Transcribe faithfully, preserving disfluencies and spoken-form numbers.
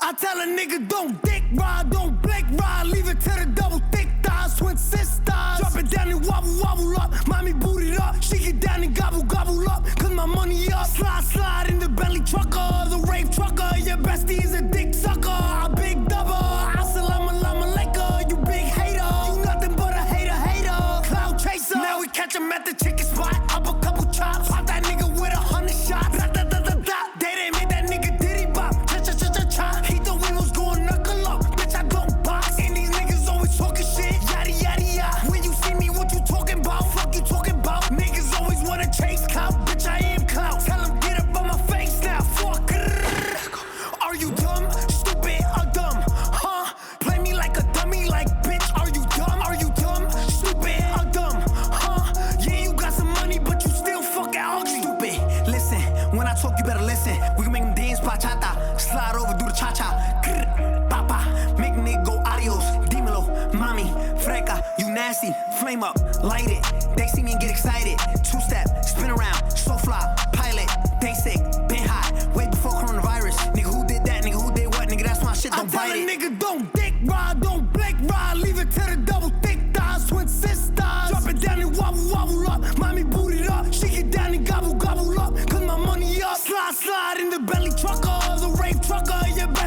I tell a nigga don't dick ride, don't blink ride, leave it to the double thick thighs, twin sisters. Drop it down and wobble, wobble up, mommy boot it up, she get down and gobble, gobble up, cause my money up. Slide, slide in the Bentley trucker, the rave trucker, your bestie is a dick sucker, a big double, assalamu alaikum, you big hater, you nothing but a hater, hater, cloud chaser. Now we catch him at the chicken spot, up a couple chops, pop that nigga with a hundred shots, da, da, da, da, da. They didn't make that nigga diddy bop, cha cha cha cha cha. He thought we was going knuckle up, bitch I don't box, and these niggas always talking shit, yada yada yada. When you see me, what you talking about? Fuck you talking about? Niggas always wanna chase clout, bitch I am clout. Tell him get up on my face now, fuck. Are you dumb, stupid, or dumb? Huh? Play me like a dummy, like bitch. Are you dumb? Are you dumb, stupid, or dumb? Huh? Yeah, you got some money, but you still fucking ugly. Stupid. Listen, when I talk, you better listen. We can make them dance bachata, slide over, do the cha cha. Papa, make nigga go adios. Dímelo, mommy, freca, you nasty. Flame up, light it. They see me and get excited. Two step, spin around, so fly, pilot. They sick, been hot, way before coronavirus. Nigga, who did that? Nigga, who did what? Nigga, that's my shit, don't bite it. I tell a nigga don't dick ride, don't blink ride, leave it to the double thick thighs, twin sisters. Drop it down and wobble, wobble up, mommy boot it up, she get down and gobble, gobble up, cause my money up. Slide, slide in the Bentley trucker, the rave trucker, your back.